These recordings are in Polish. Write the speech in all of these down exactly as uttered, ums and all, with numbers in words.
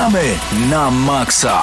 Gramy na maksa.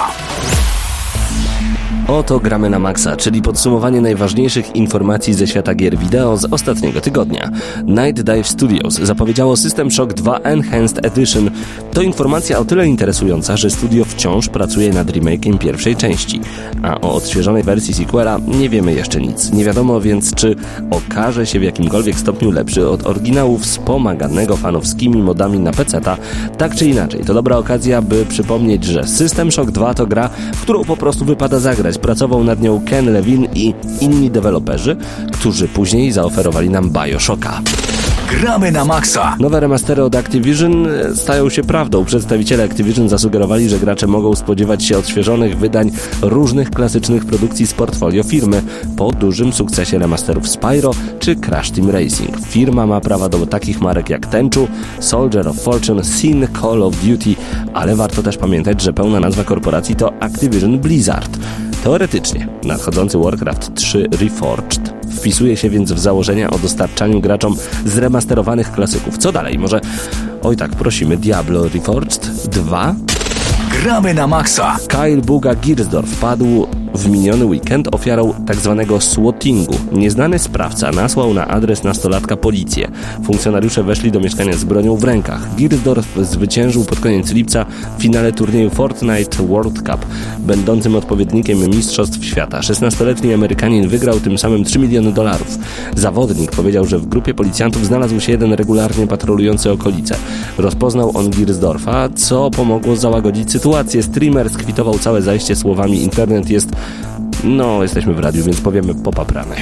Oto Gramy na maksa, czyli podsumowanie najważniejszych informacji ze świata gier wideo z ostatniego tygodnia. Night Dive Studios zapowiedziało System Shock dwa Enhanced Edition. To informacja o tyle interesująca, że studio wciąż pracuje nad remake'iem pierwszej części, a o odświeżonej wersji sequela nie wiemy jeszcze nic. Nie wiadomo więc, czy okaże się w jakimkolwiek stopniu lepszy od oryginału, wspomaganego fanowskimi modami na peceta. Tak czy inaczej, to dobra okazja, by przypomnieć, że System Shock dwa to gra, w którą po prostu wypada zagrać. Pracował nad nią Ken Levine i inni deweloperzy, którzy później zaoferowali nam BioShocka. Gramy na maksa. Nowe remastery od Activision stają się prawdą. Przedstawiciele Activision zasugerowali, że gracze mogą spodziewać się odświeżonych wydań różnych klasycznych produkcji z portfolio firmy po dużym sukcesie remasterów Spyro czy Crash Team Racing. Firma ma prawa do takich marek jak Tenchu, Soldier of Fortune, Sin, Call of Duty, ale warto też pamiętać, że pełna nazwa korporacji to Activision Blizzard. Teoretycznie nadchodzący Warcraft trzy Reforged wpisuje się więc w założenia o dostarczaniu graczom zremasterowanych klasyków. Co dalej? Może, oj tak, prosimy, Diablo Reforged dwa? Gramy na maksa. Kyle Buga Giersdorf padł w miniony weekend ofiarą tzw. swattingu. Nieznany sprawca nasłał na adres nastolatka policję. Funkcjonariusze weszli do mieszkania z bronią w rękach. Giersdorf zwyciężył pod koniec lipca w finale turnieju Fortnite World Cup, będącym odpowiednikiem Mistrzostw Świata. szesnastoletni Amerykanin wygrał tym samym trzy miliony dolarów. Zawodnik powiedział, że w grupie policjantów znalazł się jeden regularnie patrolujący okolice. Rozpoznał on Giersdorfa, co pomogło załagodzić sytuację. Streamer skwitował całe zajście słowami: internet jest... No, jesteśmy w radiu, więc powiemy popapramy.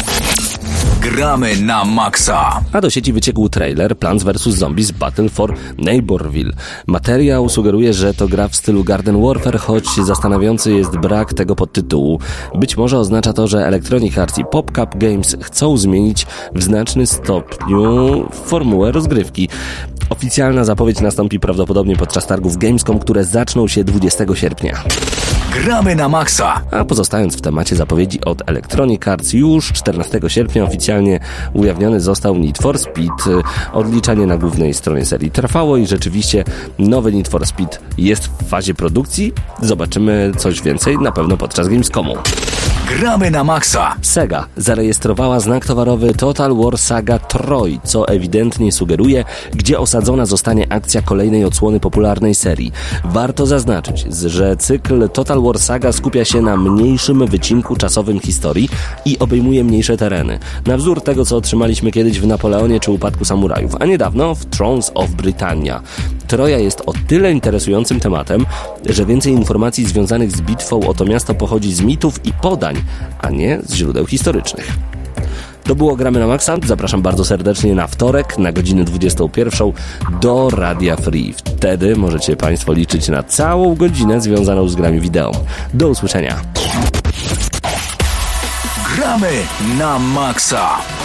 Gramy na maksa. A do sieci wyciekł trailer Plants versus. Zombies Battle for Neighborville. Materiał sugeruje, że to gra w stylu Garden Warfare, choć zastanawiający jest brak tego podtytułu. Być może oznacza to, że Electronic Arts i PopCap Games chcą zmienić w znacznym stopniu formułę rozgrywki. Oficjalna zapowiedź nastąpi prawdopodobnie podczas targów Gamescom, które zaczną się dwudziestego sierpnia. Gramy na maksa. A pozostając w temacie zapowiedzi od Electronic Arts, już czternastego sierpnia oficjalnie ujawniony został Need for Speed. Odliczanie na głównej stronie serii trwało i rzeczywiście nowy Need for Speed jest w fazie produkcji. Zobaczymy coś więcej na pewno podczas Gamescomu. Gramy na maksa. Sega zarejestrowała znak towarowy Total War Saga Troy, co ewidentnie sugeruje, gdzie osadzona zostanie akcja kolejnej odsłony popularnej serii. Warto zaznaczyć, że cykl Total War Saga skupia się na mniejszym wycinku czasowym historii i obejmuje mniejsze tereny, na wzór tego, co otrzymaliśmy kiedyś w Napoleonie czy Upadku Samurajów, a niedawno w Thrones of Britannia. Troja jest o tyle interesującym tematem, że więcej informacji związanych z bitwą o to miasto pochodzi z mitów i podań, a nie z źródeł historycznych. To było Gramy na maksa. Zapraszam bardzo serdecznie na wtorek na godzinę dwudziestą pierwszą do Radia Free. Wtedy możecie Państwo liczyć na całą godzinę związaną z grami wideo. Do usłyszenia. Gramy na maksa.